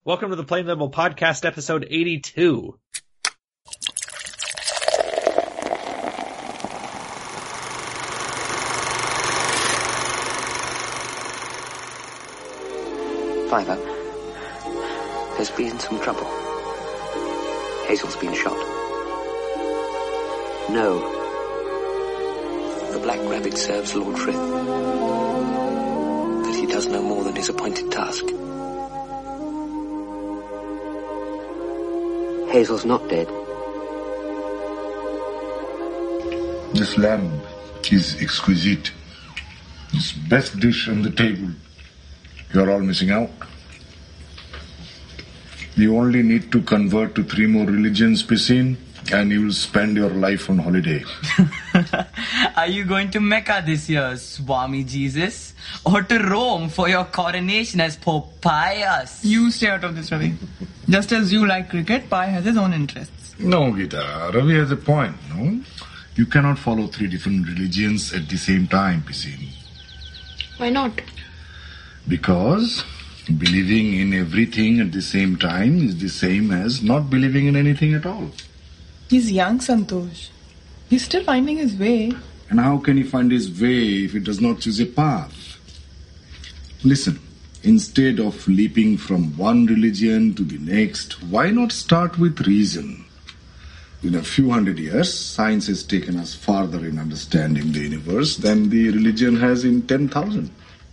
Welcome to the Plain Label Podcast, episode 82. Fiver, there's been some trouble. Hazel's been shot. No. The Black Rabbit serves Lord Frith. That he does no more than his appointed task. Hazel's not dead. This lamb is exquisite. It's best dish on the table. You're all missing out. You only need to convert to 3 more religions, Piscine, and you will spend your life on holiday. Are you going to Mecca this year, Swami Jesus? Or to Rome for your coronation as Pope Pius? You stay out of this, Ravi. Just as you like cricket, Pi has his own interests. No, Gita. Ravi has a point, no? You cannot follow 3 different religions at the same time, Piscine. Why not? Because believing in everything at the same time is the same as not believing in anything at all. He's young, Santosh. He's still finding his way. And how can he find his way if he does not choose a path? Listen, instead of leaping from one religion to the next, why not start with reason? In a few hundred years, science has taken us farther in understanding the universe than the religion has in 10,000.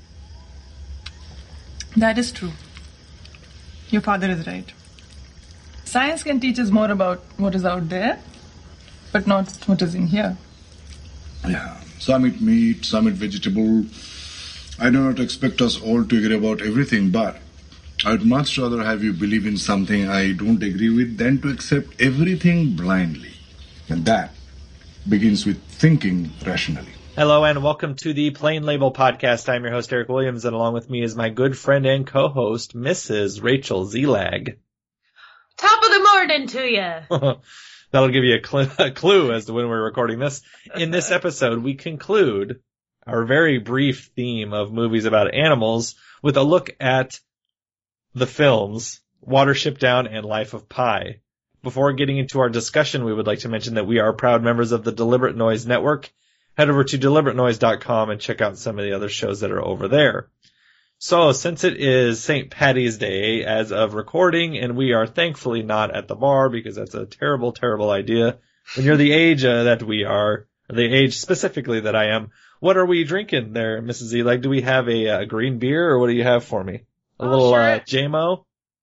That is true. Your father is right. Science can teach us more about what is out there, but not what is in here. Yeah, some eat meat, some eat vegetable. I do not expect us all to agree about everything, but I'd much rather have you believe in something I don't agree with than to accept everything blindly. And that begins with thinking rationally. Hello and welcome to the Plain Label Podcast. I'm your host, Eric Williams, and along with me is my good friend and co-host, Mrs. Rachel Zelag. Top of the morning to you. That'll give you a clue as to when we're recording this. In this episode, we conclude our very brief theme of movies about animals with a look at the films Watership Down and Life of Pi. Before getting into our discussion, we would like to mention that we are proud members of the Deliberate Noise Network. Head over to deliberatenoise.com and check out some of the other shows that are over there. So, since it is St. Paddy's Day as of recording, and we are thankfully not at the bar because that's a terrible, terrible idea. When you're the age that we are, or the age specifically that I am, what are we drinking there, Mrs. Zelag? Do we have a green beer, or what do you have for me? A little JMO?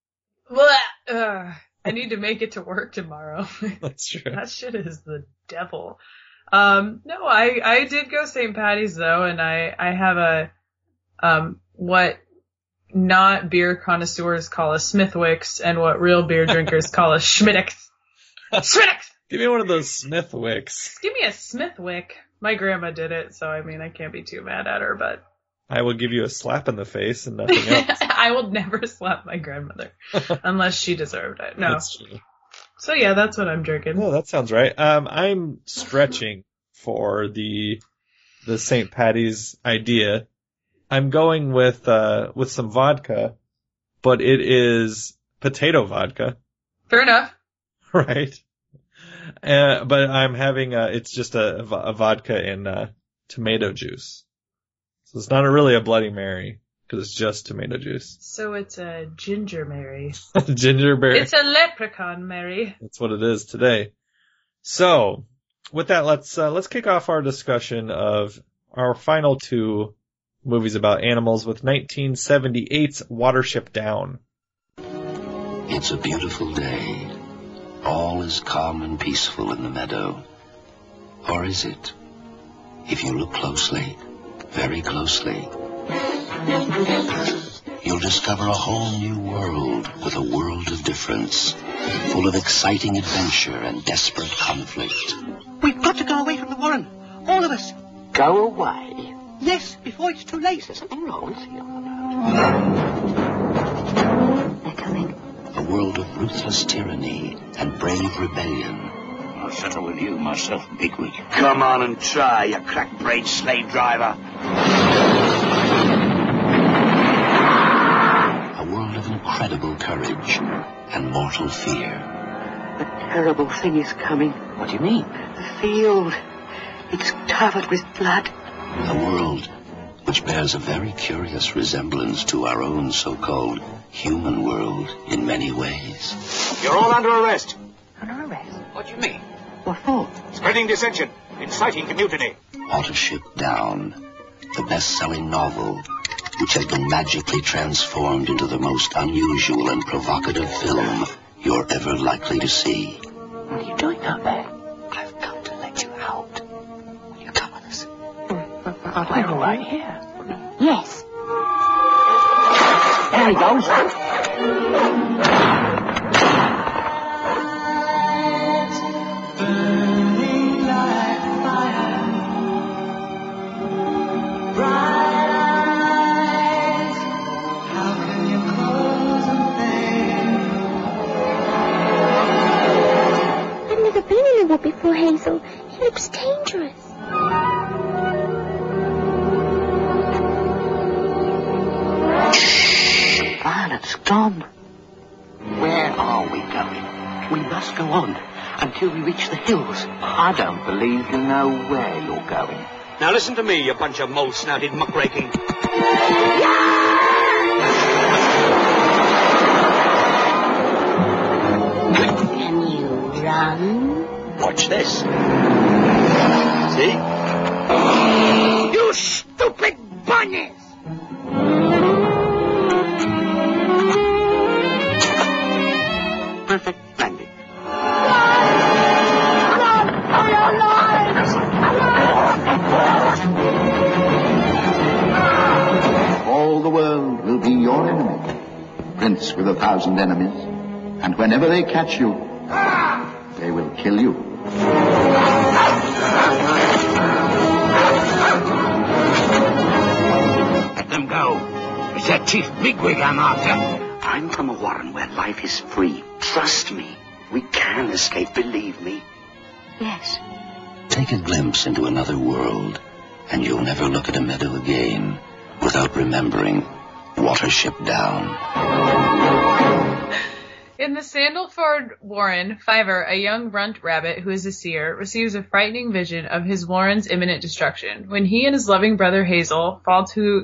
I need to make it to work tomorrow. That's true. That shit is the devil. No, I did go St. Paddy's though, and I have a, what not beer connoisseurs call a Smithwick's and what real beer drinkers call a Schmittix. Schmittix! Give me one of those Smithwicks. Give me a Smithwick. My grandma did it, so I mean, I can't be too mad at her, but. I will give you a slap in the face and nothing else. I will never slap my grandmother. Unless she deserved it. No. That's true. So yeah, that's what I'm drinking. Oh, that sounds right. I'm stretching for the St. Paddy's idea. I'm going with some vodka, but it is potato vodka. Fair enough. Right. But I'm having it's just a vodka and tomato juice. So it's not really a Bloody Mary because it's just tomato juice. So it's a ginger Mary. Ginger berry. It's a leprechaun Mary. That's what it is today. So, with that, let's kick off our discussion of our final 2 movies about animals with 1978's Watership Down. It's a beautiful day. All is calm and peaceful in the meadow. Or is it? If you look closely, very closely, you'll discover a whole new world with a world of difference, full of exciting adventure and desperate conflict. We've got to go away from the Warren. All of us. Go away? Yes, before it's too late. There's something wrong. What's he on about? They're coming. A world of ruthless tyranny and brave rebellion. I'll settle with you myself, Bigwig. Come on and try, you crack-brained slave driver. A world of incredible incredible courage and mortal fear. A terrible thing is coming. What do you mean? The field. It's covered with blood. A world which bears a very curious resemblance to our own so-called human world in many ways. You're all under arrest. Under arrest? What do you mean? What for? Spreading dissension, inciting to mutiny. Watership Down, the best-selling novel, which has been magically transformed into the most unusual and provocative film you're ever likely to see. What are you doing out there? I've come to let you out. Will you come with us? We're all right here. Yes. There he goes. I've never been in a wood before, Hazel. It looks dangerous. Violet's gone. Where are we going? We must go on until we reach the hills. I don't believe you know where you're going. Now listen to me, you bunch of mole-snouted muckraking. Can you run? Watch this. See? You stupid bunnies! Perfect landing. All the world will be your enemy, prince with 1,000 enemies, and whenever they catch you, they will kill you. Let them go. It's that Chief Bigwig I'm after. I'm from a warren where life is free. Trust me. We can escape, believe me. Yes. Take a glimpse into another world, and you'll never look at a meadow again without remembering Watership Down. In the Sandalford Warren, Fiver, a young runt rabbit who is a seer, receives a frightening vision of his warren's imminent destruction. When he and his loving brother Hazel fail to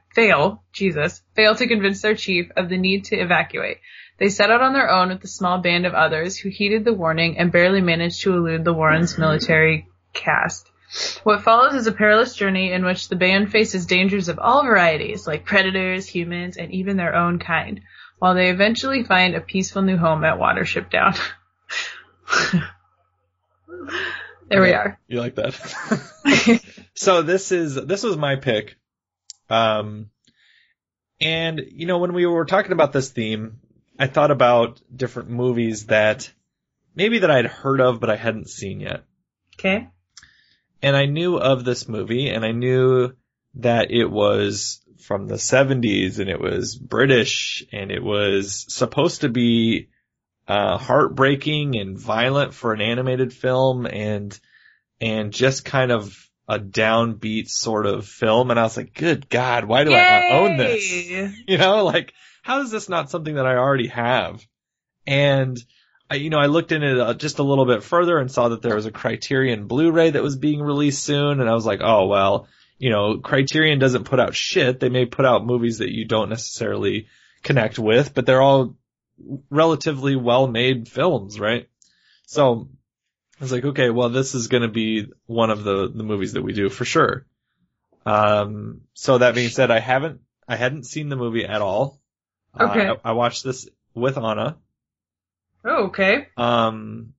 convince their chief of the need to evacuate, they set out on their own with a small band of others who heeded the warning and barely managed to elude the warren's military caste. What follows is a perilous journey in which the band faces dangers of all varieties, like predators, humans, and even their own kind, while they eventually find a peaceful new home at Watership Down. There we are. You like that? So this was my pick. And you know, when we were talking about this theme, I thought about different movies that I'd heard of, but I hadn't seen yet. Okay. And I knew of this movie, and I knew that it was from the 70s, and it was British, and it was supposed to be heartbreaking and violent for an animated film, and just kind of a downbeat sort of film. And I was like, good God, why do I not own this? You know, like, how is this not something that I already have? And I looked in it just a little bit further and saw that there was a Criterion Blu-ray that was being released soon. And I was like, oh, well, Criterion doesn't put out shit. They may put out movies that you don't necessarily connect with, but they're all relatively well-made films, right? So I was like, okay, well, this is going to be one of the movies that we do for sure. So that being said, I hadn't seen the movie at all. Okay. I watched this with Anna. Oh, okay. And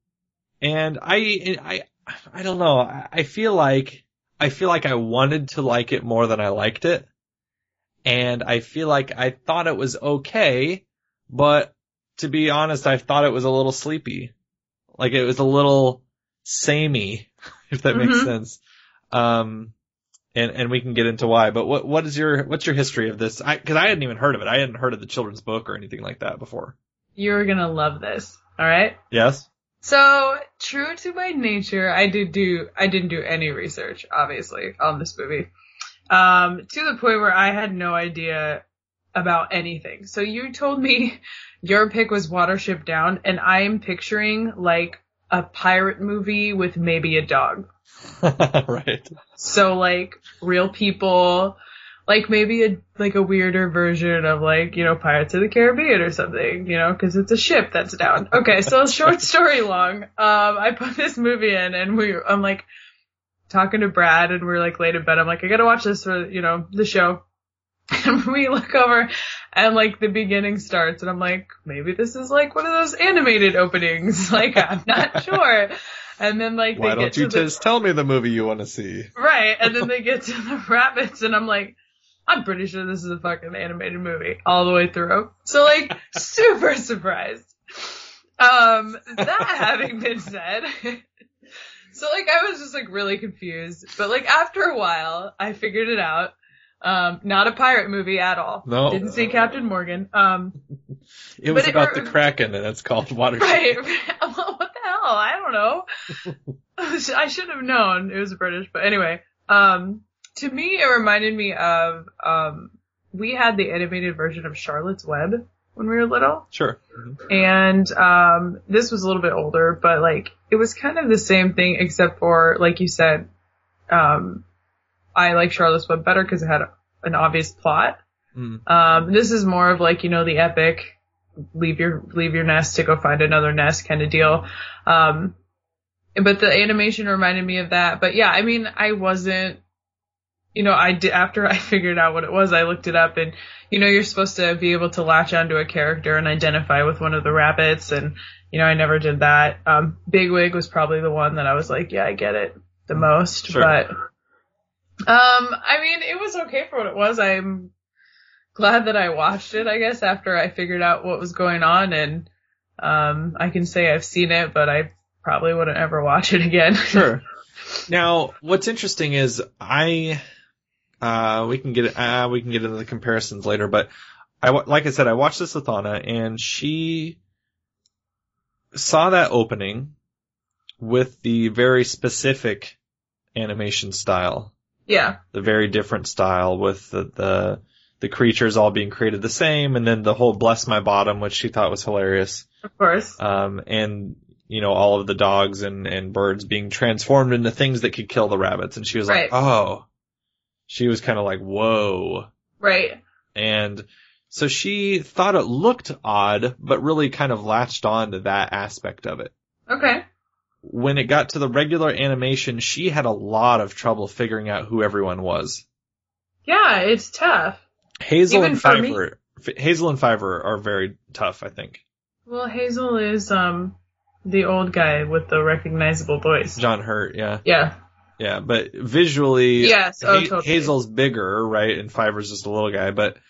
I don't know. I feel like I wanted to like it more than I liked it. And I feel like I thought it was okay, but to be honest, I thought it was a little sleepy. Like it was a little samey, if that makes sense. And we can get into why, but what's your history of this? Cause I hadn't even heard of it. I hadn't heard of the children's book or anything like that before. You're gonna love this. All right. Yes. So, true to my nature, I didn't do any research, obviously, on this movie. To the point where I had no idea about anything. So you told me your pick was Watership Down, and I am picturing like a pirate movie with maybe a dog. Right. So like real people, like maybe a weirder version of like, you know, Pirates of the Caribbean or something, you know, because it's a ship that's down. Okay, so short story long, I put this movie in and I'm like talking to Brad and we're like late in bed. I'm like, I gotta watch this for, you know, the show. And we look over and like the beginning starts and I'm like, maybe this is like one of those animated openings. Like, I'm not sure. And then like, why don't you just tell me the movie you want to see? Right. And then they get to the rabbits and I'm like, I'm pretty sure this is a fucking animated movie all the way through. So like, super surprised. That having been said, so like I was just like really confused, but like after a while I figured it out. Not a pirate movie at all. No. Didn't see Captain Morgan. It was about the Kraken and it's called Watership. Right. Well, what the hell? I don't know. I should have known it was British, but anyway, to me, it reminded me of, we had the animated version of Charlotte's Web when we were little. Sure. And, this was a little bit older, but like, it was kind of the same thing except for, like you said, I like Charlotte's Web better because it had an obvious plot. This is more of like, you know, the epic, leave your nest to go find another nest kind of deal. But the animation reminded me of that. But yeah, I mean, I wasn't, you know, after I figured out what it was, I looked it up and, you know, you're supposed to be able to latch onto a character and identify with one of the rabbits. And, you know, I never did that. Bigwig was probably the one that I was like, yeah, I get it the most. Sure. But, I mean, it was okay for what it was. I'm glad that I watched it, I guess, after I figured out what was going on. And, I can say I've seen it, but I probably wouldn't ever watch it again. Sure. Now, what's interesting is we can get into the comparisons later, but like I said, I watched this with Anna and she saw that opening with the very specific animation style. Yeah. The very different style with the creatures all being created the same and then the whole bless my bottom, which she thought was hilarious. Of course. And, you know, all of the dogs and birds being transformed into things that could kill the rabbits. And she was like, oh, she was kind of like, whoa. Right. And so she thought it looked odd, but really kind of latched on to that aspect of it. Okay. When it got to the regular animation, she had a lot of trouble figuring out who everyone was. Yeah, it's tough. Hazel and Fiver are very tough, I think. Well, Hazel is the old guy with the recognizable voice. John Hurt, yeah. Yeah. Yeah, but visually, yes, totally. Hazel's bigger, right? And Fiver's just a little guy, but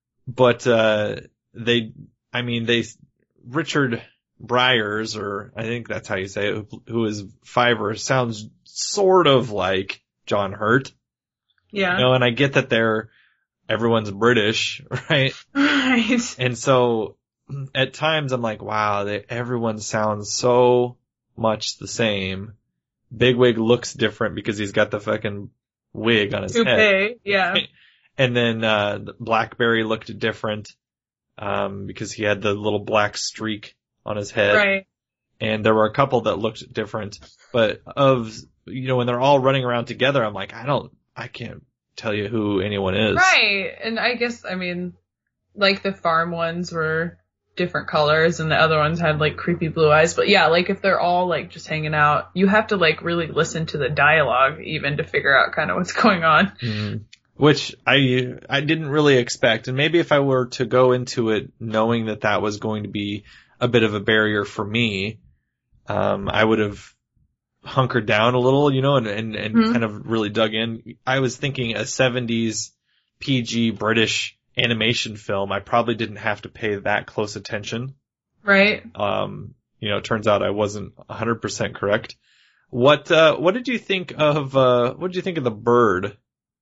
Richard Briers, or I think that's how you say it, who is Fiver, sounds sort of like John Hurt. Yeah. You know, and I get that everyone's British, right? Right. And so at times I'm like, wow, everyone sounds so much the same. Bigwig looks different because he's got the fucking wig on his head. Yeah. And then Blackberry looked different because he had the little black streak on his head. Right. And there were a couple that looked different. But when they're all running around together, I'm like, I can't tell you who anyone is. Right. And I guess, I mean, like the farm ones were different colors and the other ones had like creepy blue eyes. But yeah, like if they're all like just hanging out, you have to like really listen to the dialogue even to figure out kind of what's going on. Mm-hmm. Which I didn't really expect. And maybe if I were to go into it knowing that was going to be a bit of a barrier for me, I would have hunkered down a little, and kind of really dug in. I was thinking a 70s PG British animation film, I probably didn't have to pay that close attention. Right. Turns out I wasn't 100% correct. What did you think of the bird?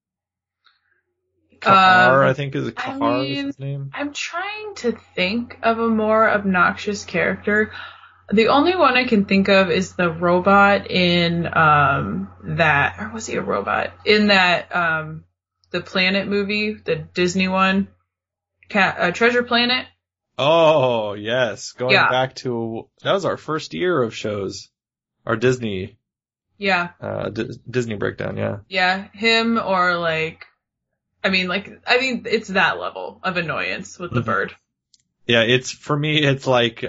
Kahar, I think, is it Kahar is his name? I'm trying to think of a more obnoxious character. The only one I can think of is the robot in that, or was he a robot? In that the Planet movie, the Disney one, Treasure Planet. Oh, yes. Going Yeah. back to, that was our first year of shows. Our Disney, Yeah. Disney breakdown, yeah. Yeah, him or like, I mean, it's that level of annoyance with the bird. Yeah, for me, it's like,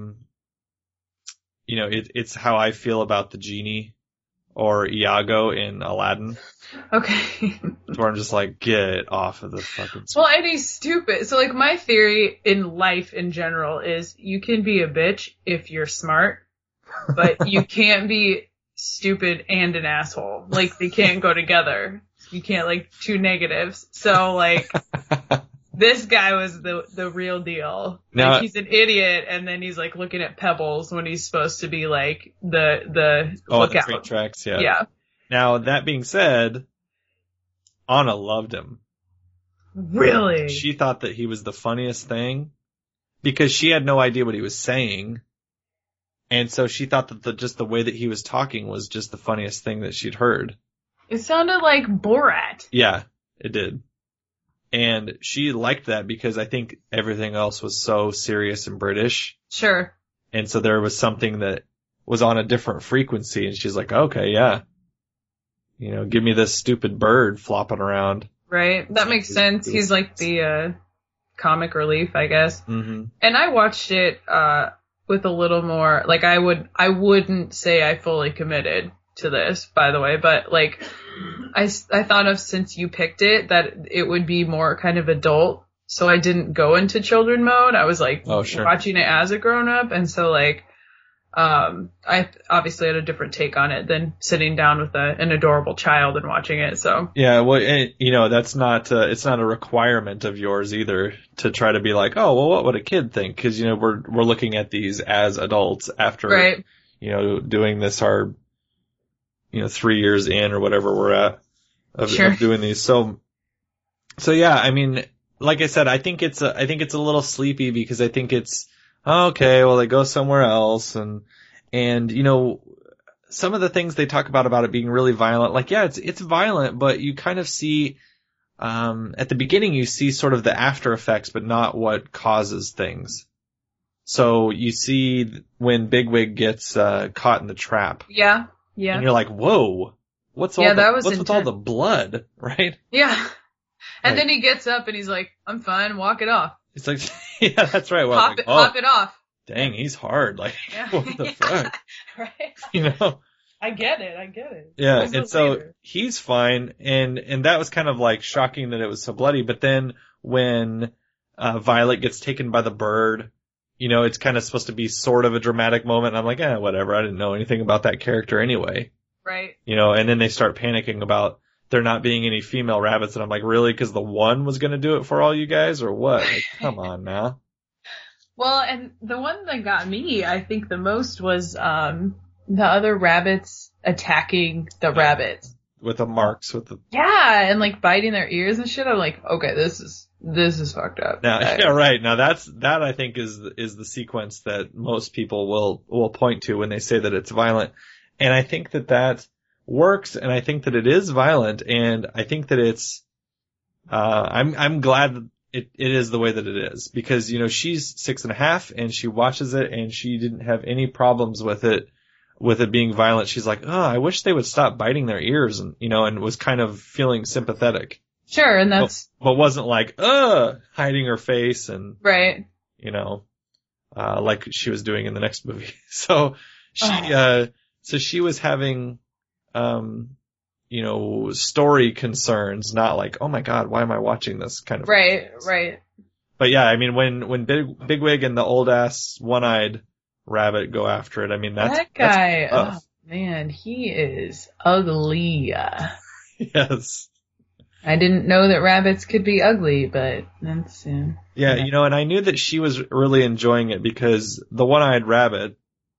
it's how I feel about the genie or Iago in Aladdin. Okay. Where I'm just like, get off of the fucking Well, and he's stupid. So like my theory in life in general is you can be a bitch if you're smart, but you can't be stupid and an asshole. Like they can't go together. You can't like two negatives. So like this guy was the real deal. Now, like he's an idiot and then he's like looking at pebbles when he's supposed to be like the the lookout. train tracks, yeah. Yeah. Now, that being said, Anna loved him. Really? She thought that he was the funniest thing because she had no idea what he was saying. And so she thought that just the way that he was talking was just the funniest thing that she'd heard. It sounded like Borat. Yeah, it did. And she liked that because I think everything else was so serious and British. Sure. And so there was something that was on a different frequency and she's like, okay, yeah. Give me this stupid bird flopping around. Right. That makes sense. He's like the comic relief, I guess. Mm-hmm. And I watched it with a little more, like I wouldn't say I fully committed to this, by the way, but like I thought of, since you picked it, that it would be more kind of adult. So I didn't go into children mode. I was like watching it as a grown up. And so like, I obviously had a different take on it than sitting down with an adorable child and watching it. So yeah, well, that's not it's not a requirement of yours either to try to be like, oh, well, what would a kid think? Because we're looking at these as adults after doing this our 3 years in or whatever we're at of doing these. So yeah, I mean, like I said, I think it's a little sleepy because I think it's. Okay, well, they go somewhere else, and some of the things they talk about it being really violent, like, yeah, it's violent, but you kind of see, at the beginning you see sort of the after effects, but not what causes things. So you see when Bigwig gets, caught in the trap. Yeah, yeah. And you're like, whoa, what's with all the blood, right? Yeah. And then he gets up and he's like, I'm fine, walk it off. It's like, yeah, that's right. Well, pop it off. Dang, he's hard. Like, yeah. What the fuck? Right. I get it. Yeah, and so he's fine, and that was kind of like shocking that it was so bloody. But then when Violet gets taken by the bird, it's kind of supposed to be sort of a dramatic moment. And I'm like, whatever. I didn't know anything about that character anyway. Right. And then they start panicking about there not being any female rabbits, and I'm like, really? Because the one was going to do it for all you guys, or what? Like, come on now. Well, and the one that got me, I think, the most was the other rabbits attacking the rabbits with the marks, and like biting their ears and shit. I'm like, okay, this is fucked up. Now, yeah, right. Now that I think is the sequence that most people will point to when they say that it's violent, and I think that works, and I think that it is violent, and I think that it's I'm glad it is the way that it is, because she's 6.5 and she watches it and she didn't have any problems with it being violent. She's like, oh, I wish they would stop biting their ears, and and was kind of feeling sympathetic. Sure, and that's but wasn't like hiding her face and right, like she was doing in the next movie. So she was having story concerns, not like, oh my god, why am I watching this kind of right. But yeah, I mean, when Bigwig and the old ass one-eyed rabbit go after it, I mean, that guy, that's man, he is ugly. Yes. I didn't know that rabbits could be ugly, but that's yeah, and I knew that she was really enjoying it because the one-eyed rabbit,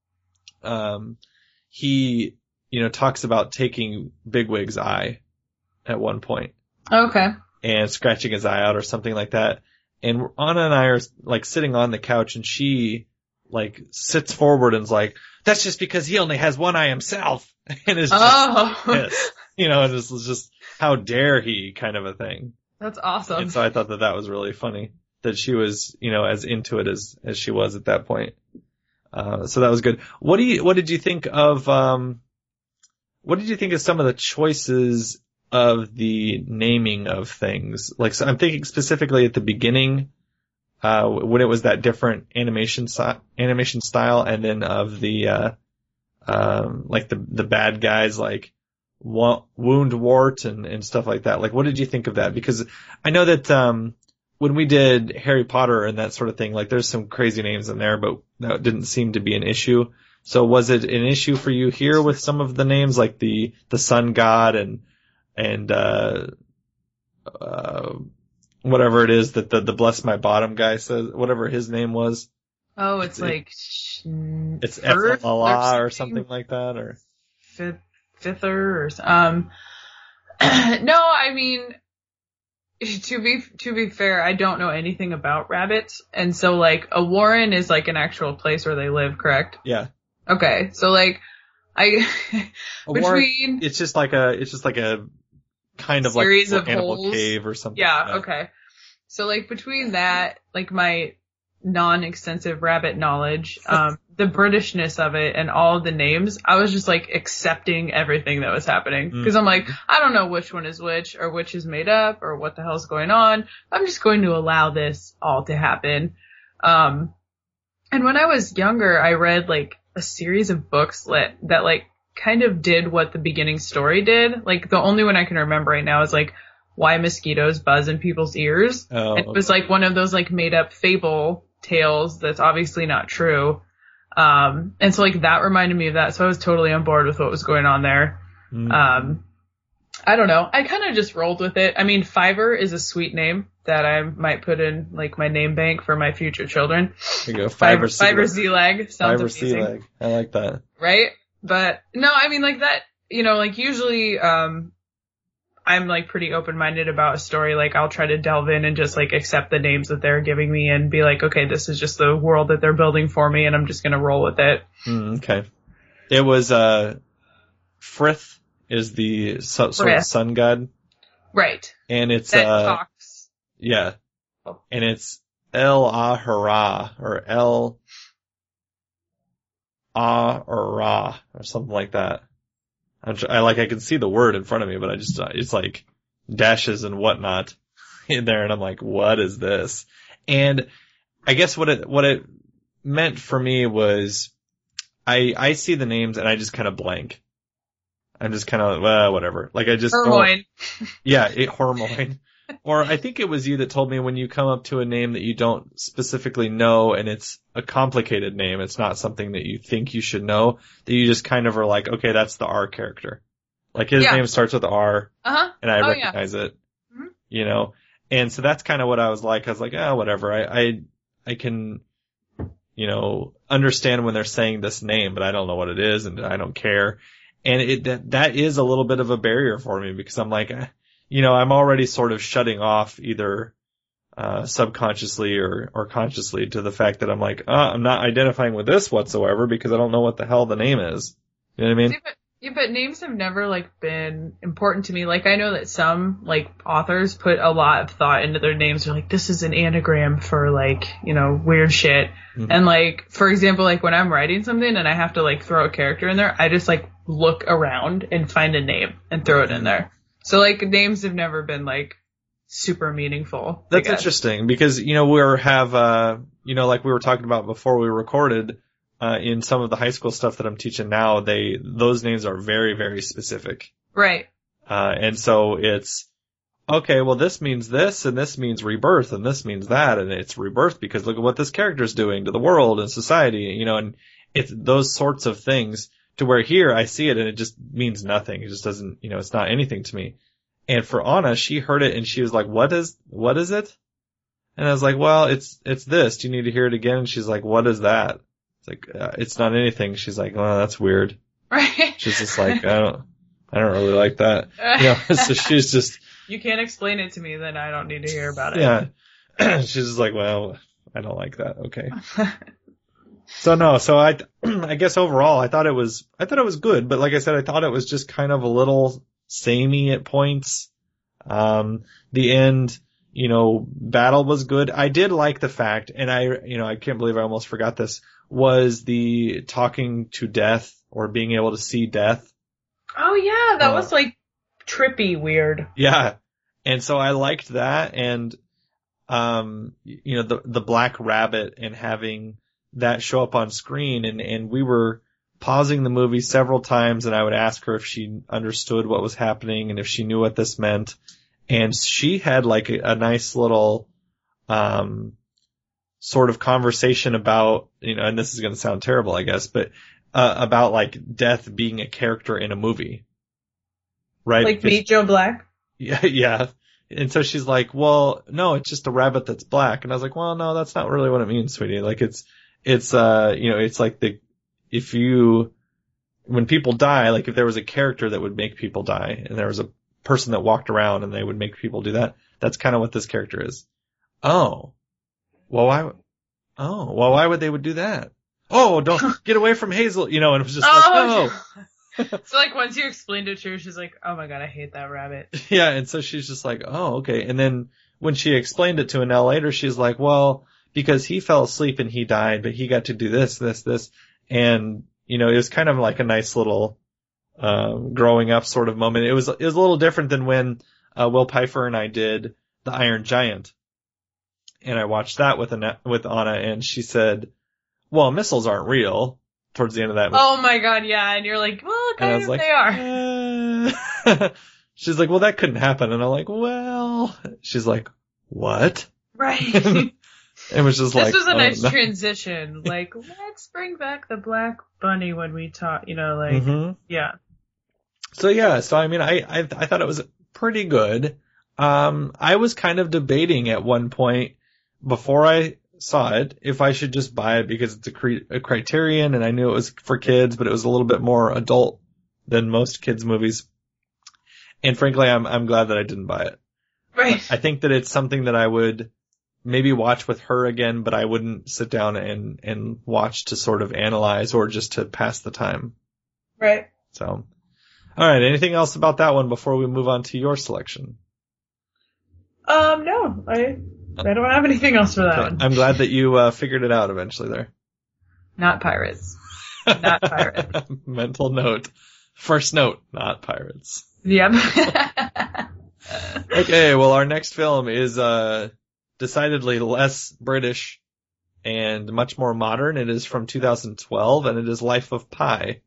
he talks about taking Bigwig's eye at one point. Okay. And scratching his eye out or something like that. And Anna and I are like sitting on the couch, and she like sits forward and is like, that's just because he only has one eye himself. And it's just pissed. And this was just, how dare he kind of a thing. That's awesome. And so I thought that was really funny. that she was, as into it as she was at that point. So that was good. What did you think of some of the choices of the naming of things? Like, so I'm thinking specifically at the beginning, when it was that different animation style, and then of the, like the bad guys, like Woundwort and stuff like that. Like, what did you think of that? Because I know that, when we did Harry Potter and that sort of thing, like there's some crazy names in there, but that didn't seem to be an issue. So was it an issue for you here with some of the names, like the sun god and whatever it is that the bless my bottom guy says, whatever his name was? Oh, it's it's Ethelala or something like that, or Fither or no, I mean, to be fair, I don't know anything about rabbits, and so like a warren is like an actual place where they live, correct? Yeah. Okay, so like warren, it's just like a kind of series like of animal holes. cave or something. Yeah. Like that. Okay. So like between that, like my non-extensive rabbit knowledge, the Britishness of it and all of the names, I was just like accepting everything that was happening. Because I'm like, I don't know which one is which or which is made up or what the hell's going on. I'm just going to allow this all to happen. And when I was younger, I read like a series of books that like kind of did what the beginning story did. Like the only one I can remember right now is like Why Mosquitoes Buzz in People's Ears. Oh, it was like one of those like made up fable tales that's obviously not true. And so like that reminded me of that. So I was totally on board with what was going on there. I don't know. I kind of just rolled with it. I mean, Fiverr is a sweet name that I might put in like my name bank for my future children. There you go. Fiverr Zelag. Sounds Fiverr amazing. Zelag. I like that. Right? But no, I mean like that, like usually, I'm like pretty open-minded about a story. Like I'll try to delve in and just like accept the names that they're giving me and be like, okay, this is just the world that they're building for me and I'm just going to roll with it. Okay. It was, Frith is the sort of sun god. Right. And it's, that talks. Yeah. And it's El-Ahara or El-Ah-Ra or something like that. I can see the word in front of me, but it's like dashes and whatnot in there, and I'm like, what is this? And I guess what it meant for me was, I see the names and I just kind of blank. I'm just kind of, well, whatever. Like I just, Hermione. Hermione. Or I think it was you that told me when you come up to a name that you don't specifically know and it's a complicated name, it's not something that you think you should know, that you just kind of are like, okay, that's the R character. Like his name starts with R, and I recognize it, And so that's kind of what I was like. I was like, whatever. I can, understand when they're saying this name, but I don't know what it is and I don't care. And that is a little bit of a barrier for me because I'm like, I'm already sort of shutting off either subconsciously or consciously to the fact that I'm like, I'm not identifying with this whatsoever because I don't know what the hell the name is. You know what I mean? But names have never like been important to me. Like I know that some like authors put a lot of thought into their names. They're like, this is an anagram for like, weird shit. Mm-hmm. And like, for example, like when I'm writing something and I have to like throw a character in there, I just like look around and find a name and throw it in there. So like names have never been like super meaningful. That's interesting because, like we were talking about before we recorded, in some of the high school stuff that I'm teaching now, those names are very, very specific. Right. And so it's, okay, well this means this and this means rebirth and this means that and it's rebirth because look at what this character's doing to the world and society, and it's those sorts of things. To where here I see it and it just means nothing. It just doesn't, it's not anything to me. And for Anna, she heard it and she was like, what is it? And I was like, well, it's this. Do you need to hear it again? And she's like, what is that? It's like, it's not anything. She's like, well, that's weird. Right. She's just like, I don't really like that. So she's just. You can't explain it to me, then I don't need to hear about it. Yeah. She's just like, well, I don't like that. Okay. So I guess overall I thought it was good, but like I said, I thought it was just kind of a little samey at points. The end, battle was good. I did like the fact, and I can't believe I almost forgot this, was the talking to death or being able to see death. Oh yeah, that was like trippy weird. Yeah. And so I liked that, and the Black Rabbit and having that show up on screen, and we were pausing the movie several times, and I would ask her if she understood what was happening and if she knew what this meant. And she had like a nice little sort of conversation about, and this is going to sound terrible, I guess, but about like death being a character in a movie. Right? Like Meet Joe Black? Yeah, yeah. And so she's like, well, no, it's just a rabbit that's black. And I was like, well, no, that's not really what it means, sweetie. Like it's like when people die, like if there was a character that would make people die and there was a person that walked around and they would make people do that, that's kind of what this character is. Well, why would they would do that? Oh, don't get away from Hazel, and it was just So like once you explained it to her, she's like, oh my god, I hate that rabbit. Yeah, and so she's just like, oh, okay. And then when she explained it to Annelle later, she's like, well, because he fell asleep and he died, but he got to do this. And, it was kind of like a nice little, growing up sort of moment. It was a little different than when, Will Pfeiffer and I did The Iron Giant. And I watched that with Anna, and she said, well, missiles aren't real. Towards the end of that movie. Oh my god, yeah. And you're like, well, kind of like, they are. She's like, well, that couldn't happen. And I'm like, well, she's like, what? Right. It was just this was a nice transition. Like, let's bring back the Black Bunny when we talk, yeah. So I mean, I thought it was pretty good. I was kind of debating at one point before I saw it if I should just buy it because it's a Criterion, and I knew it was for kids, but it was a little bit more adult than most kids' movies. And frankly, I'm glad that I didn't buy it. Right. I think that it's something that I would maybe watch with her again, but I wouldn't sit down and watch to sort of analyze or just to pass the time. Right. So, all right. Anything else about that one before we move on to your selection? No, I don't have anything else for that one. I'm glad that you figured it out eventually there. Not pirates. Not pirates. Mental note. First note, not pirates. Yep. Okay, well, our next film is decidedly less British and much more modern. It is from 2012, and it is Life of Pi.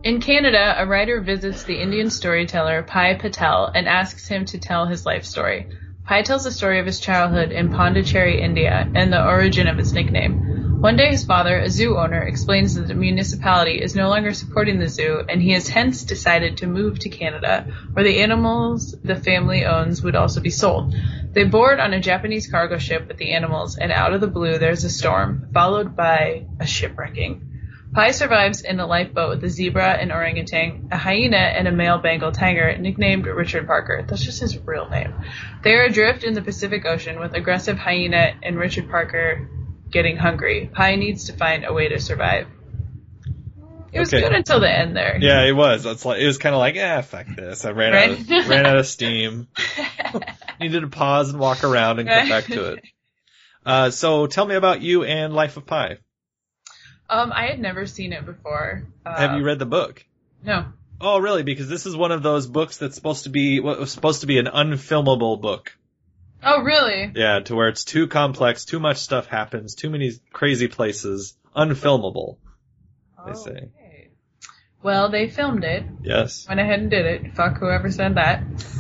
In Canada, a writer visits the Indian storyteller Pai Patel and asks him to tell his life story. Pai tells the story of his childhood in Pondicherry, India, and the origin of his nickname. One day his father, a zoo owner, explains that the municipality is no longer supporting the zoo, and he has hence decided to move to Canada, where the animals the family owns would also be sold. They board on a Japanese cargo ship with the animals, and out of the blue there's a storm, followed by a shipwrecking. Pai survives in a lifeboat with a zebra, an orangutan, a hyena, and a male Bengal tiger, nicknamed Richard Parker. That's just his real name. They are adrift in the Pacific Ocean with aggressive hyena and Richard Parker getting hungry. Pai needs to find a way to survive. It was good until the end there. Yeah, it was. It was kind of like, fuck this. I ran out of steam. Needed to pause and walk around and come back to it. So tell me about you and Life of Pi. I had never seen it before. Have you read the book? No. Oh, really? Because this is one of those books that's supposed to be an unfilmable book. Oh, really? Yeah, to where it's too complex, too much stuff happens, too many crazy places, unfilmable, they say. Okay. Well, they filmed it. Yes. Went ahead and did it. Fuck whoever said that.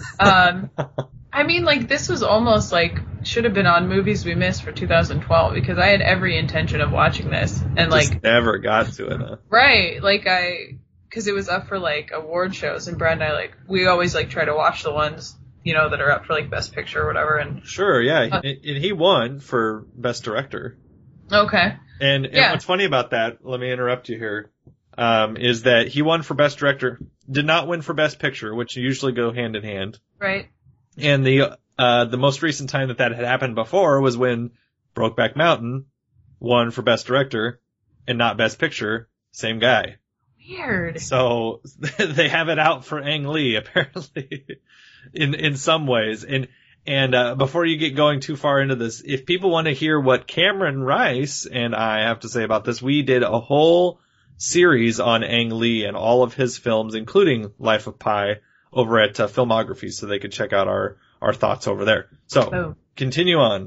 I mean, like, this was almost like, should have been on Movies We Missed for 2012, because I had every intention of watching this. And, just never got to it, huh? Right. Like, because it was up for, like, award shows, and Brad and I, we always, try to watch the ones, that are up for, Best Picture or whatever, and... Sure, yeah. And he won for Best Director. Okay. And what's funny about that, let me interrupt you here, is that he won for Best Director, did not win for Best Picture, which usually go hand in hand. Right. And the most recent time that had happened before was when Brokeback Mountain won for Best Director and not Best Picture. Same guy. Weird. So they have it out for Ang Lee, apparently, in some ways. And before you get going too far into this, if people want to hear what Cameron Rice and I have to say about this, we did a whole series on Ang Lee and all of his films, including Life of Pi, over at Filmography, so they could check out our thoughts over there. So, Continue on.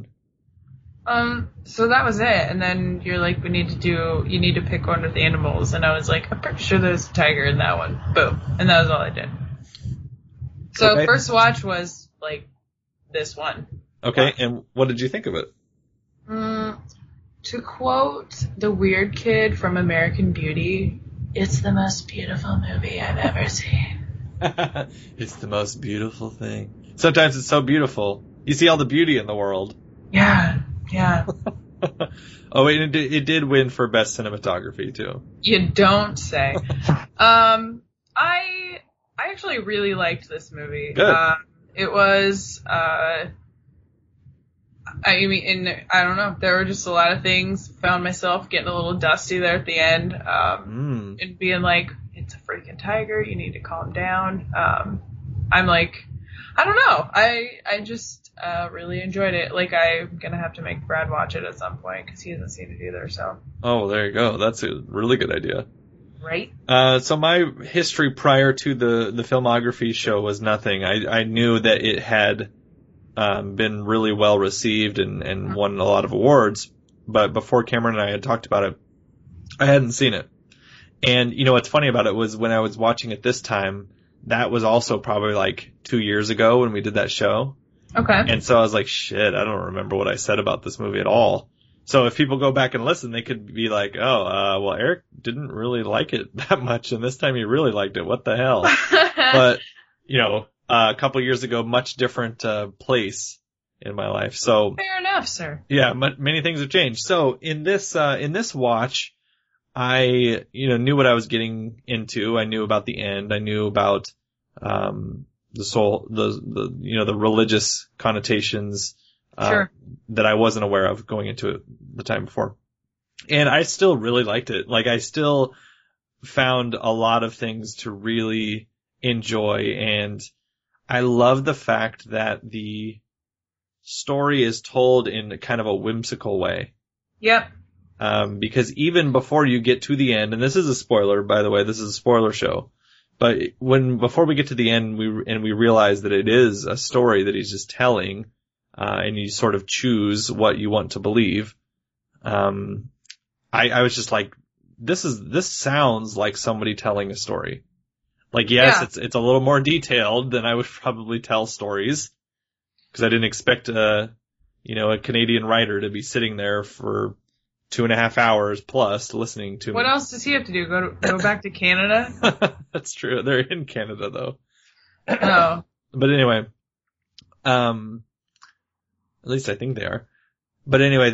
So that was it, and then you're like, you need to pick one of the animals, and I was like, I'm pretty sure there's a tiger in that one. Boom. And that was all I did. So first watch was, this one. Okay, and what did you think of it? To quote the weird kid from American Beauty, it's the most beautiful movie I've ever seen. It's the most beautiful thing. Sometimes it's so beautiful. You see all the beauty in the world. Yeah. Oh, wait, it did win for Best Cinematography, too. You don't say. I actually really liked this movie. Good. It was, I don't know, there were just a lot of things. Found myself getting a little dusty there at the end, and being like, it's a freaking tiger, you need to calm down. I'm like, I don't know, I just really enjoyed it. I'm gonna have to make Brad watch it at some point, because he hasn't seen it either, so. Oh, there you go, that's a really good idea. Right? So my history prior to the Filmography show was nothing. I knew that it had been really well received and won a lot of awards, but before Cameron and I had talked about it, I hadn't seen it. And what's funny about it was when I was watching it this time, that was also probably 2 years ago when we did that show. Okay. And so I was like, shit, I don't remember what I said about this movie at all. So if people go back and listen, they could be like, well, Eric didn't really like it that much, and this time he really liked it. What the hell? But, a couple years ago, much different place in my life. So fair enough, sir. Yeah, many things have changed. So in this watch, I, knew what I was getting into. I knew about the end. I knew about the religious connotations. Sure. That I wasn't aware of going into it the time before. And I still really liked it. I still found a lot of things to really enjoy, and I love the fact that the story is told in kind of a whimsical way. Yep. Because even before you get to the end, and this is a spoiler, by the way, this is a spoiler show, but before we get to the end, we realize that it is a story that he's just telling, and you sort of choose what you want to believe. I was just this sounds like somebody telling a story. Like, yes, it's a little more detailed than I would probably tell stories, because I didn't expect a Canadian writer to be sitting there for 2.5 hours plus listening to me. What else does he have to do? Go back to Canada? That's true. They're in Canada though. Oh. But anyway, at least I think they are. But anyway,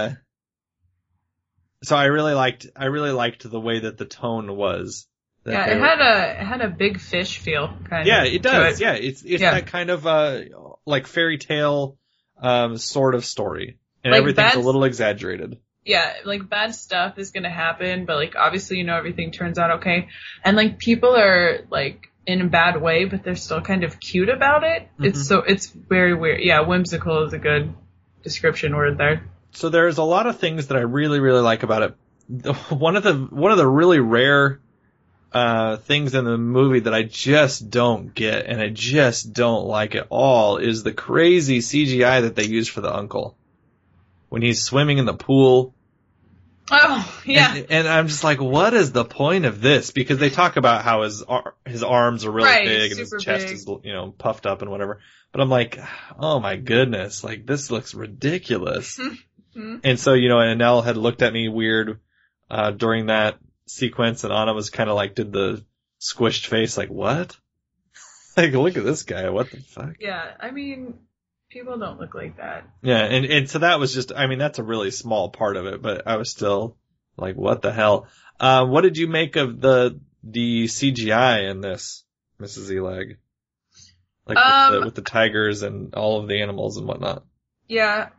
so I really liked the way that the tone was. Yeah, it had a big fish feel kind of. Yeah, it does. It. Yeah, it's that kind of like fairy tale sort of story, and like everything's a little exaggerated. Yeah, like bad stuff is gonna happen, but like obviously everything turns out okay, and like people are like in a bad way, but they're still kind of cute about it. Mm-hmm. It's very weird. Yeah, whimsical is a good description word there. So there's a lot of things that I really, really like about it. One of the really rare things in the movie that I just don't get and I just don't like at all is the crazy CGI that they use for the uncle when he's swimming in the pool. Oh, yeah. And I'm just like, what is the point of this? Because they talk about how his arms are really big and his chest is, puffed up and whatever. But I'm like, oh my goodness, like this looks ridiculous. And so, Annelle had looked at me weird during that sequence, and Anna was kind of like, did the squished face, like, what? Like, look at this guy, what the fuck? Yeah, I mean, people don't look like that. Yeah, and so that was just, I mean, that's a really small part of it, but I was still like, what the hell? What did you make of the CGI in this, Mrs. Elag? Like with the tigers and all of the animals and whatnot. Yeah.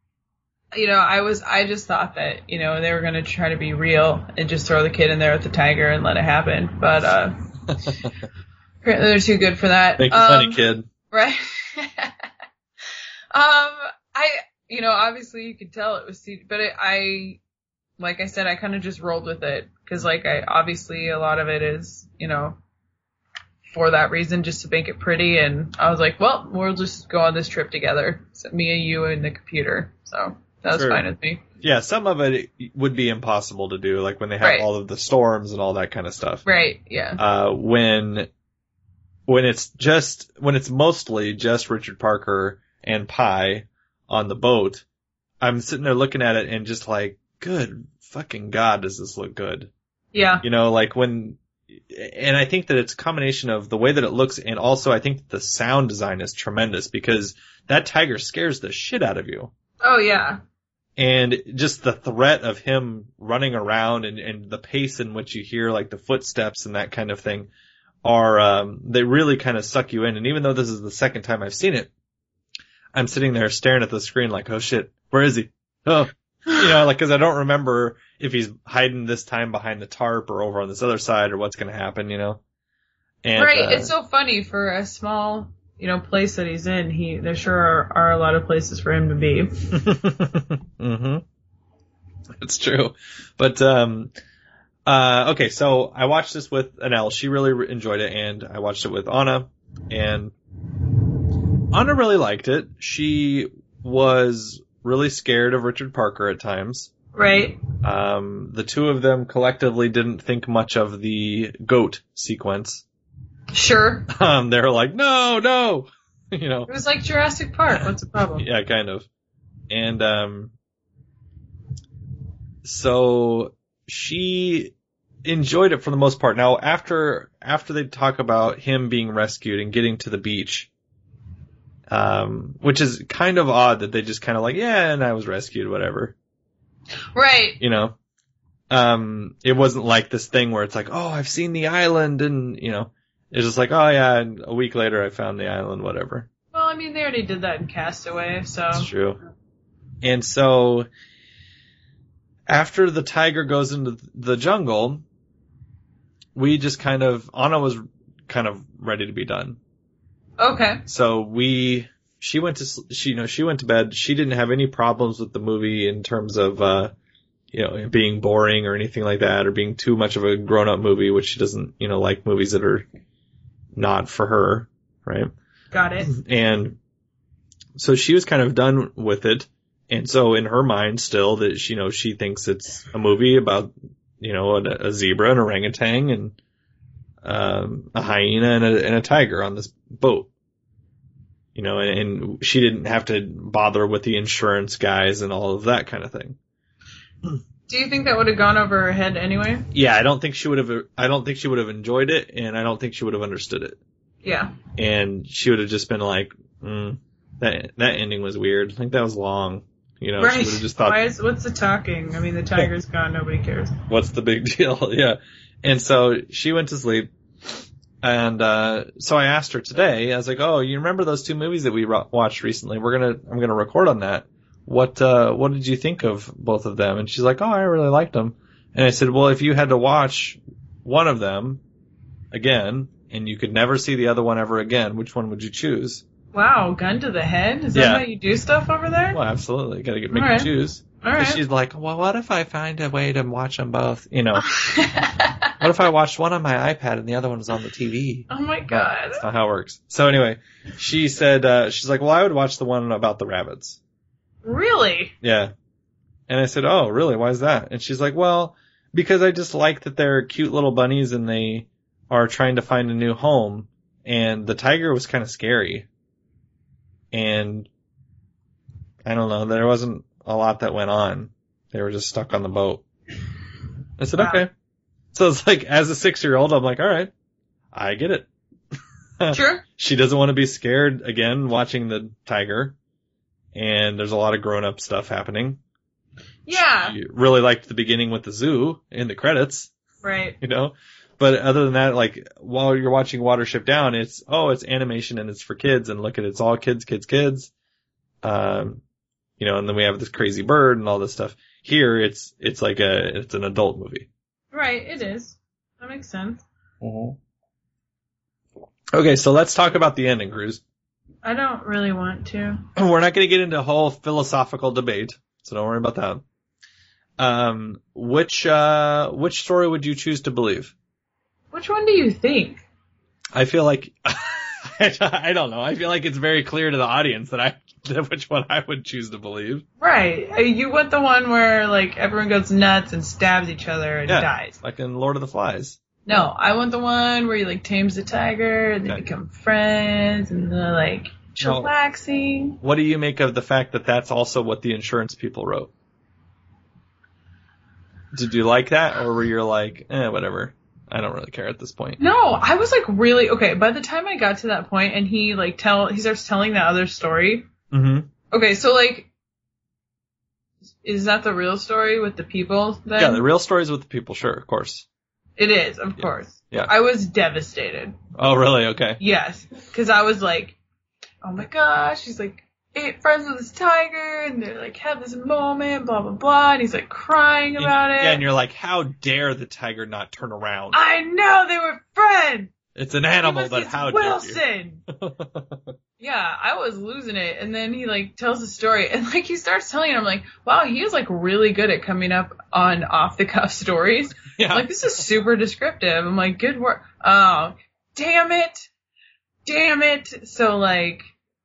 I just thought that, they were going to try to be real and just throw the kid in there with the tiger and let it happen. But, apparently they're too good for that. Make it funny, kid. Right. Obviously you could tell it was, but like I said, I kind of just rolled with it. Cause obviously a lot of it is, for that reason, just to make it pretty. And I was like, well, we'll just go on this trip together. So me and you and the computer. So. That was fine with me. Yeah, some of it would be impossible to do, like when they have all of the storms and all that kind of stuff. Right, yeah. When it's mostly just Richard Parker and Pi on the boat, I'm sitting there looking at it and just like, good fucking God, does this look good? Yeah. And I think that it's a combination of the way that it looks, and also I think that the sound design is tremendous, because that tiger scares the shit out of you. Oh, yeah. And just the threat of him running around and the pace in which you hear like the footsteps and that kind of thing are, they really kind of suck you in. And even though this is the second time I've seen it, I'm sitting there staring at the screen like, oh shit, where is he? Oh, cause I don't remember if he's hiding this time behind the tarp or over on this other side or what's going to happen, And, right. It's so funny for a small, place that he's in. There sure are a lot of places for him to be. Mm-hmm. It's true. But, okay, so I watched this with Annelle. She really enjoyed it, and I watched it with Anna, and Anna really liked it. She was really scared of Richard Parker at times. Right. The two of them collectively didn't think much of the goat sequence. Sure. They were like, no. It was like Jurassic Park. What's the problem? Yeah, kind of. And, so she enjoyed it for the most part. Now, after they talk about him being rescued and getting to the beach, which is kind of odd that they just kind of like, yeah, and I was rescued, whatever. Right. It wasn't like this thing where it's like, oh, I've seen the island, and, it's just like, oh yeah, and a week later I found the island, whatever. Well, I mean, they already did that in Castaway, so. That's true. And so, after the tiger goes into the jungle, we just Anna was kind of ready to be done. Okay. So she went to bed. She didn't have any problems with the movie in terms of, it being boring or anything like that, or being too much of a grown-up movie, which she doesn't, like movies that are not for her, right? Got it. And so she was kind of done with it. And so in her mind still that, she thinks it's a movie about, a zebra, an orangutan, and a hyena and a tiger on this boat. And she didn't have to bother with the insurance guys and all of that kind of thing. Do you think that would have gone over her head anyway? Yeah, I don't think she would have enjoyed it, and I don't think she would have understood it. Yeah. And she would have just been like, that ending was weird. I think that was long. Right. She would have just thought, what's the talking? I mean, the tiger's gone, nobody cares. What's the big deal? Yeah. And so she went to sleep. And, so I asked her today, I was like, oh, you remember those 2 movies that we watched recently? I'm gonna record on that. What did you think of both of them? And she's like, oh, I really liked them. And I said, well, if you had to watch one of them again, and you could never see the other one ever again, which one would you choose? Wow, gun to the head? Is that how you do stuff over there? Well, absolutely. Gotta make you choose. All right. She's like, well, what if I find a way to watch them both? What if I watched one on my iPad and the other one was on the TV? Oh my God. That's not how it works. So anyway, she said, she's like, well, I would watch the one about the rabbits. Really? Yeah. And I said, oh, really? Why is that? And she's like, well, because I just like that they're cute little bunnies and they are trying to find a new home. And the tiger was kind of scary. And I don't know, there wasn't a lot that went on. They were just stuck on the boat. I said, okay. So it's like, as a 6-year-old, I'm like, all right, I get it. Sure. She doesn't want to be scared again watching the tiger. And there's a lot of grown-up stuff happening. Yeah. She really liked the beginning with the zoo in the credits. Right. But other than that, like, while you're watching Watership Down, it's animation and it's for kids, and look at it's all kids. And then we have this crazy bird and all this stuff. Here, it's an adult movie. Right, it is. That makes sense. Mm-hmm. Okay, so let's talk about the ending, Cruz. I don't really want to. We're not going to get into a whole philosophical debate, so don't worry about that. Which story would you choose to believe? Which one do you think? I feel like I don't know. I feel like it's very clear to the audience that which one I would choose to believe. Right. You want the one where like everyone goes nuts and stabs each other and dies. Like in Lord of the Flies. No, I want the one where he like tames the tiger and they become friends and they're like chillaxing. What do you make of the fact that that's also what the insurance people wrote? Did you like that, or were you like, whatever? I don't really care at this point. No, I was like really okay. By the time I got to that point and he like he starts telling that other story. Mm-hmm. Okay, so like, is that the real story with the people then? Yeah, the real story is with the people, sure, of course. It is, of course. Yeah. I was devastated. Oh, really? Okay. Yes, because I was like, oh my gosh, he's like friends with this tiger, and they're like have this moment, blah blah blah, and he's like crying about it. Yeah, and you're like, how dare the tiger not turn around? I know they were friends. It's an animal, but how dare you? Yeah, I was losing it, and then he like tells the story, and like he starts telling it. I'm like, wow, he is like really good at coming up on off the cuff stories. Yeah. Like this is super descriptive. I'm like, good work. Oh, damn it. So like,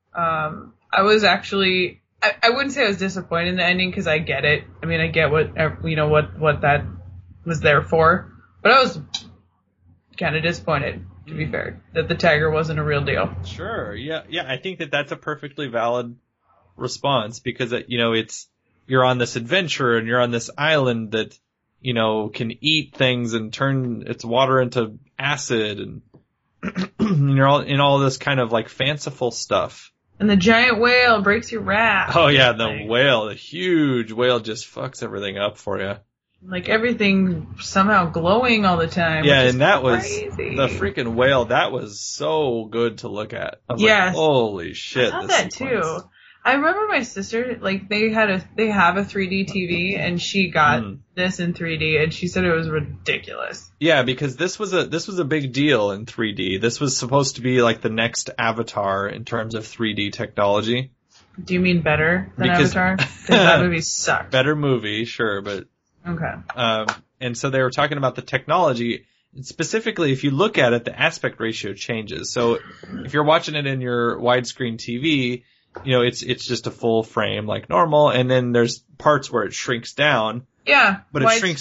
I was actually, I wouldn't say I was disappointed in the ending because I get it. I mean, I get what that was there for, but I was kind of disappointed, to be fair, that the tiger wasn't a real deal. Sure. Yeah. I think that that's a perfectly valid response because you're on this adventure and you're on this island that, can eat things and turn its water into acid and you're all in all this kind of like fanciful stuff. And the giant whale breaks your raft. Oh yeah, the huge whale just fucks everything up for you. Like everything somehow glowing all the time. Yeah, and that crazy. Was the freaking whale. That was so good to look at. I was like, holy shit. I thought that sequence. Too. I remember my sister, like they have a 3D TV and she got this in 3D and she said it was ridiculous. Yeah, because this was a big deal in 3D. This was supposed to be like the next Avatar in terms of 3D technology. Do you mean better than Avatar? Because that movie sucked. Better movie, sure, but okay. And so they were talking about the technology. Specifically, if you look at it, the aspect ratio changes. So if you're watching it in your widescreen TV, it's just a full frame like normal, and then there's parts where it shrinks down. Yeah, but it shrinks.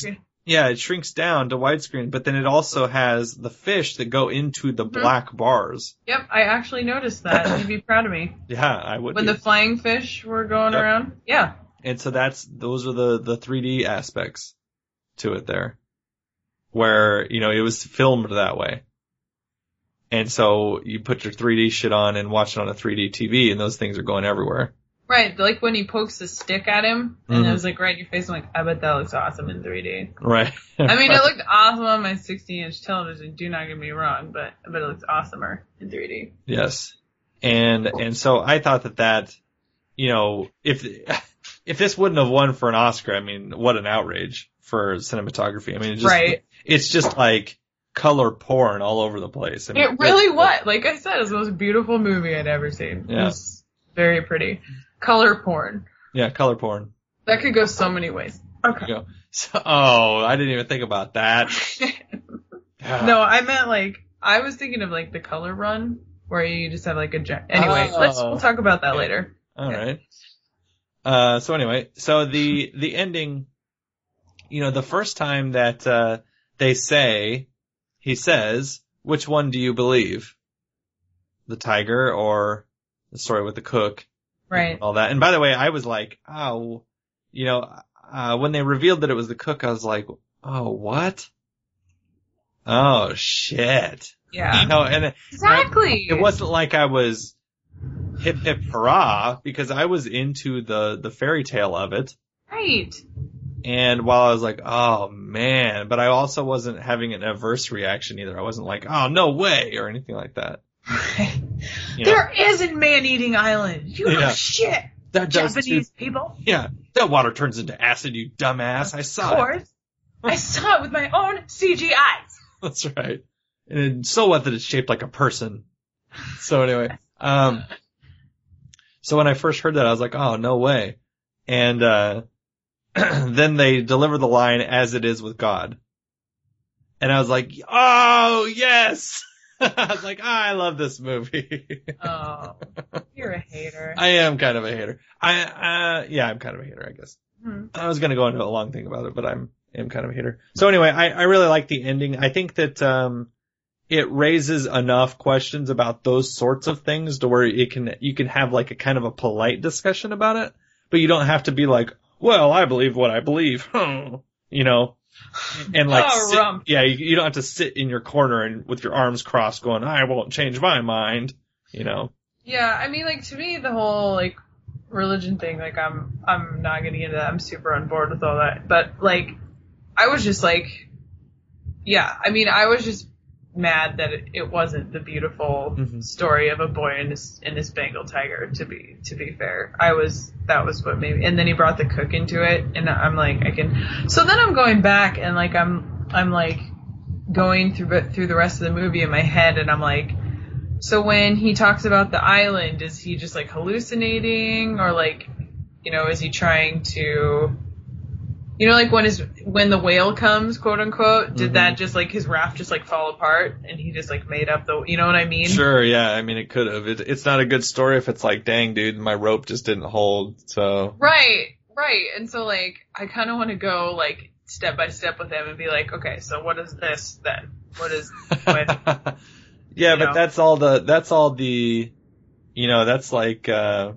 Yeah, it shrinks down to widescreen, but then it also has the fish that go into the black bars. Yep, I actually noticed that. You'd be proud of me. Yeah, I would. When the flying fish were going around. Yeah. And so those are the 3D aspects to it there. Where, you know, it was filmed that way. And so you put your 3D shit on and watch it on a 3D TV, and those things are going everywhere. Right, like when he pokes the stick at him, and it was like right in your face, I'm like, I bet that looks awesome in 3D. Right. I mean, it looked awesome on my 60-inch television, do not get me wrong, but I bet it looks awesomer in 3D. Yes. And so I thought that, you know, if this wouldn't have won for an Oscar, I mean, what an outrage for cinematography. I mean, it's just like color porn all over the place. I mean, it really was. Like I said, it's the most beautiful movie I'd ever seen. Yeah. It was very pretty. Color porn. Yeah, color porn. That could go so many ways. Okay. So, I didn't even think about that. No, I meant like, I was thinking of like the Color Run, where you just have like anyway, we'll talk about that later. All right. So anyway, so the ending, you know, the first time that, he says, which one do you believe? The tiger or the story with the cook? Right. All that. And by the way, I was like, oh, you know, when they revealed that it was the cook, I was like, oh, what? Oh, shit. Yeah. You know, and exactly. It wasn't like I was hip hip hurrah, because I was into the fairy tale of it. Right. And while I was like, oh man, but I also wasn't having an adverse reaction either. I wasn't like, oh, no way, or anything like that. There isn't Man-Eating Island. You know shit. That Japanese people. Yeah. That water turns into acid, you dumbass. I saw it. Of course. I saw it with my own CG eyes. That's right. And so what that it's shaped like a person. So anyway, so when I first heard that, I was like, oh, no way. And, then they deliver the line, as it is with God. And I was like, oh, yes! I was like, I love this movie. Oh, you're a hater. I am kind of a hater. I'm kind of a hater, I guess. I was going to go into a long thing about it, but I am kind of a hater. So anyway, I really like the ending. I think that, it raises enough questions about those sorts of things to where you can have like a kind of a polite discussion about it, but you don't have to be like, well, I believe what I believe, you know, and like, you don't have to sit in your corner and with your arms crossed going, I won't change my mind, you know. Yeah, I mean, like, to me, the whole, like, religion thing, like, I'm not getting into that. I'm super on board with all that. But, like, I was just like, I was just mad that it wasn't the beautiful story of a boy and his Bengal tiger, to be fair. That was what made me, and then he brought the cook into it, and I'm like, so then I'm going back and like, I'm like going through the rest of the movie in my head, and I'm like, so when he talks about the island, is he just like hallucinating, or like, you know, is he trying to, you know, like when the whale comes, quote unquote, did that just like his raft just like fall apart and he just like made up you know what I mean? Sure, yeah. I mean, it could have. It's not a good story if it's like, dang, dude, my rope just didn't hold. So right. And so like, I kind of want to go like step by step with him and be like, okay, so what is this then? What is what? Yeah, but that's all the, you know, that's like.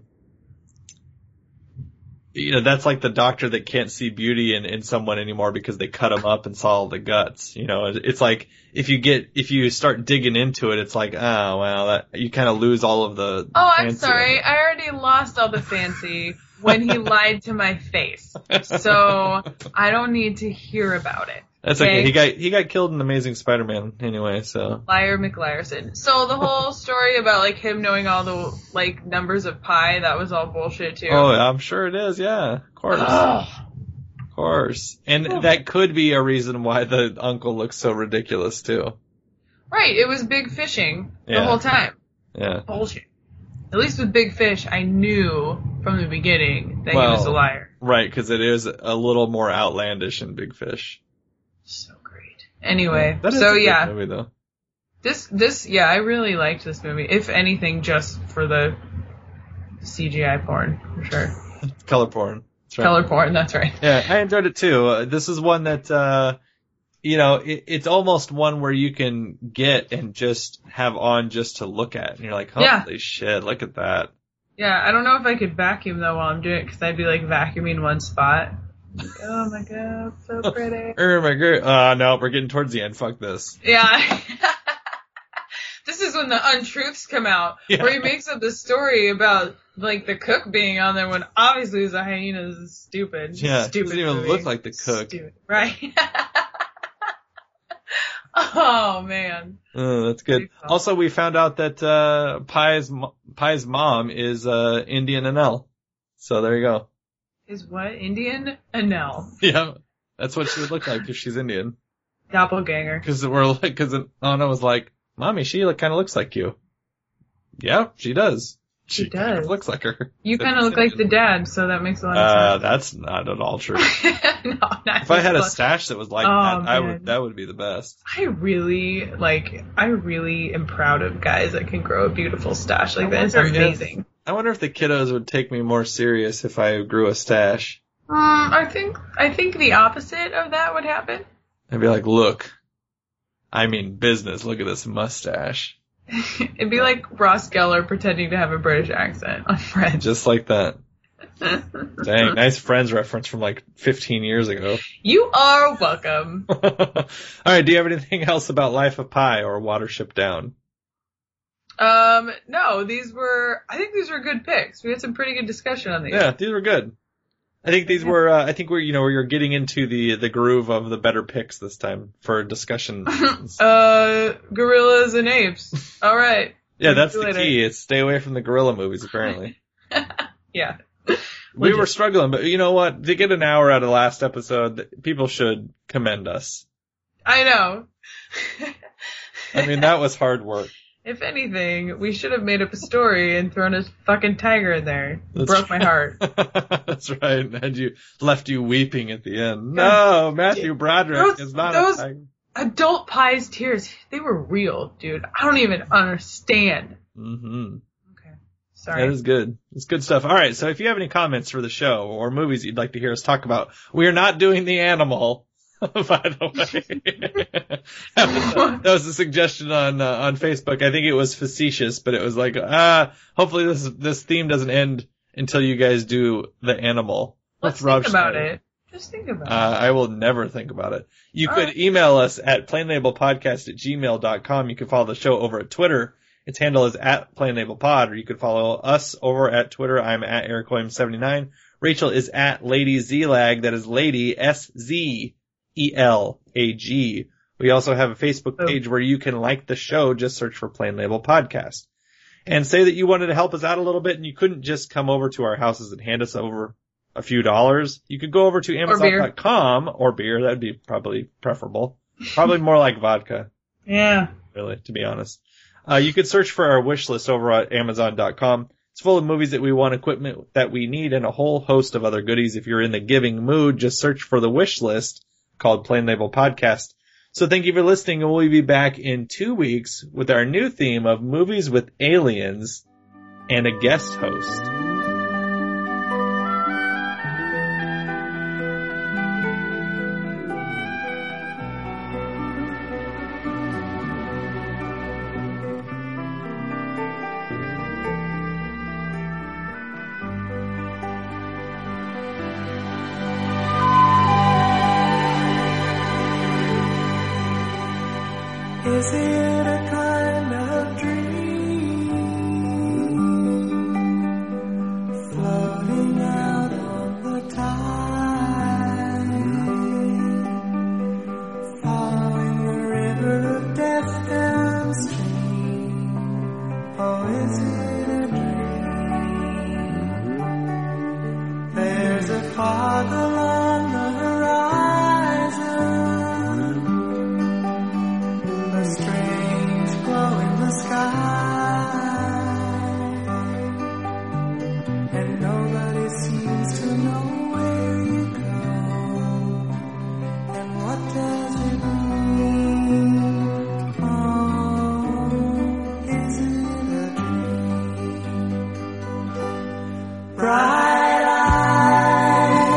You know, that's like the doctor that can't see beauty in someone anymore because they cut him up and saw all the guts. You know, it's like, if you start digging into it, it's like, oh, well, that, you kind of lose all of the. Oh, I'm sorry. I already lost all the fancy when he lied to my face. So I don't need to hear about it. That's okay. He got killed in Amazing Spider-Man anyway, so. Liar McLiarson. So the whole story about like him knowing all the like numbers of pi, that was all bullshit too. Oh, I'm sure it is, yeah. Of course. Of course. And that could be a reason why the uncle looks so ridiculous too. Right, it was big fishing the whole time. Yeah. Bullshit. At least with Big Fish, I knew from the beginning that he was a liar. Right, because it is a little more outlandish in Big Fish. So great. Anyway, that is a good movie, though. This, I really liked this movie. If anything, just for the CGI porn, for sure. Color porn. That's right. Color porn, that's right. Yeah, I enjoyed it too. This is one that, it's almost one where you can get and just have on just to look at. And you're like, holy shit, look at that. Yeah, I don't know if I could vacuum though while I'm doing it, because I'd be like vacuuming one spot. Like, oh my god, so pretty. Oh my god. No, we're getting towards the end. Fuck this. Yeah. This is when the untruths come out, where he makes up this story about, like, the cook being on there when obviously it was a hyena. This is stupid. Yeah, stupid doesn't even movie. look like the cook. Stupid. Right? Oh, man. Oh, that's good. Also, we found out that Pi's mom is Indian Anel. So there you go. Is what? Indian? Anel. Yeah, that's what she would look like if she's Indian. Doppelganger. Because Anna was like, Mommy, she kind of looks like you. Yeah, she does. She does. Kind of looks like her. You kind of look like the dad, so that makes a lot of sense. That's not at all true. No, not if I had a stash that was like that, that would be the best. I really am proud of guys that can grow a beautiful stash like that. It's amazing. I wonder if the kiddos would take me more serious if I grew a stash. I think the opposite of that would happen. I'd be like, look, I mean business. Look at this mustache. It'd be like Ross Geller pretending to have a British accent on Friends. Just like that. Dang, nice Friends reference from like 15 years ago. You are welcome. All right, do you have anything else about Life of Pi or Watership Down? No, I think these were good picks. We had some pretty good discussion on these. Yeah, these were good. I think these were, you're getting into the groove of the better picks this time for discussion. Gorillas and apes. All right. Yeah, that's the key. It's stay away from the gorilla movies, apparently. Yeah. We were struggling, but you know what? To get an hour out of the last episode, people should commend us. I know. I mean, that was hard work. If anything, we should have made up a story and thrown a fucking tiger in there. Broke my heart. That's right. And left you weeping at the end. No, Matthew Broderick is not a tiger. Adult Pi's tears, they were real, dude. I don't even understand. Mm-hmm. Okay. Sorry. That is good. It's good stuff. All right. So if you have any comments for the show or movies you'd like to hear us talk about, we are not doing The Animal. By the way, that was a suggestion on Facebook. I think it was facetious, but it was like, hopefully this theme doesn't end until you guys do The Animal. Let's think about it. Just think about it. I will never think about it. You could email us at plainlabelpodcast@gmail.com. You can follow the show over at Twitter. Its handle is @plainlabelpod, or you could follow us over at Twitter. I'm at EricWilliams79. Rachel is at Lady Zlag. That is Lady SZELAG. We also have a Facebook page where you can like the show. Just search for Plain Label Podcast. And say that you wanted to help us out a little bit and you couldn't just come over to our houses and hand us over a few dollars. You could go over to Amazon.com or beer. That'd be probably preferable. Probably more like vodka. Yeah. Really, to be honest. You could search for our wish list over at Amazon.com. It's full of movies that we want, equipment that we need, and a whole host of other goodies. If you're in the giving mood, just search for the wish list called Plain Label Podcast. So thank you for listening, and we'll be back in 2 weeks with our new theme of movies with aliens and a guest host. Is it a kind of dream floating out on the tide, following the river of death downstream? Oh, is it a dream? There's a fog along the horizon, a strange glow in the sky, and nobody seems to know where you go, and what does it mean? Oh, is it a dream? Bright eyes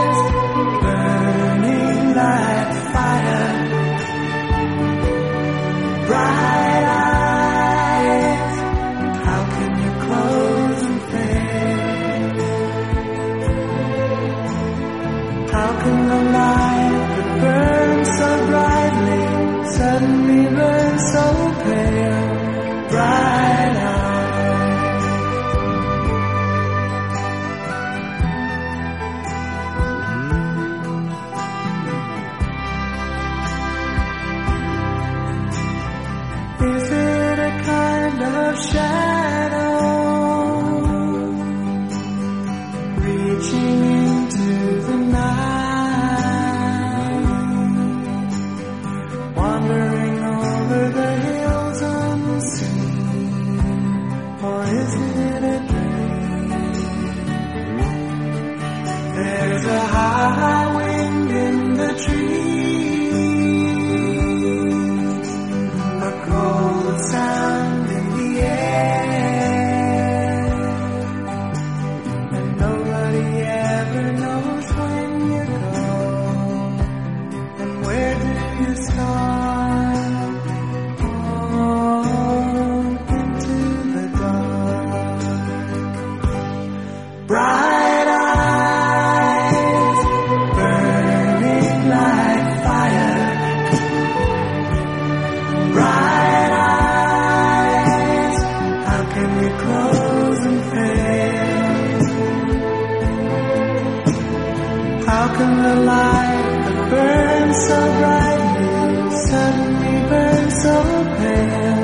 How can the light that burns so brightly suddenly burn so pale?